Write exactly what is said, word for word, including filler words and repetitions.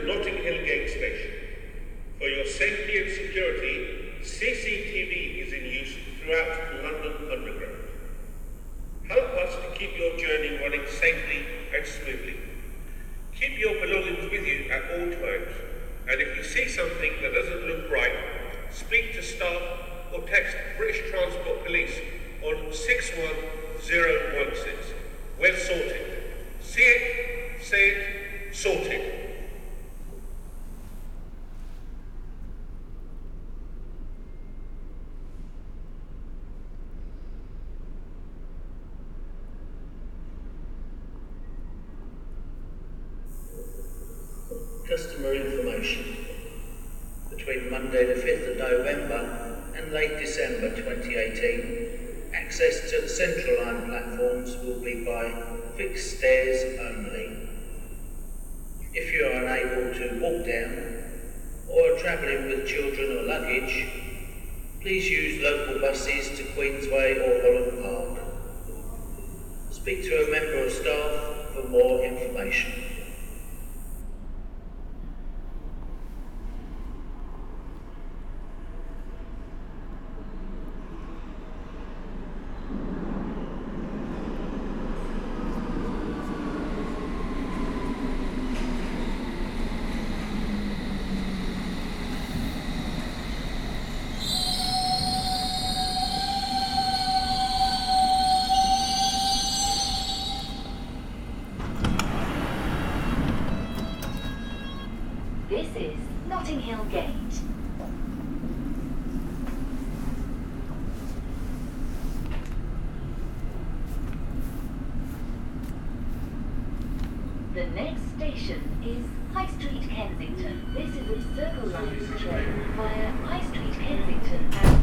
Notting Hill Gate Station. For your safety and security, C C T V is in use throughout London Underground. Help us to keep your journey running safely and smoothly. Keep your belongings with you at all times, and if you see something that doesn't look right, speak to staff or text British Transport Police on six one zero one six. We're sorted. See it, say it, sorted. Customer information. Between Monday the fifth of November and late December twenty eighteen, access to the Central Line platforms will be by fixed stairs only. If you are unable to walk down or are travelling with children or luggage, please use local buses to Queensway or Holland Park. Speak to a member of staff for more information. This is Notting Hill Gate. The next station is High Street, Kensington. This is a Circle Line train via High Street, Kensington and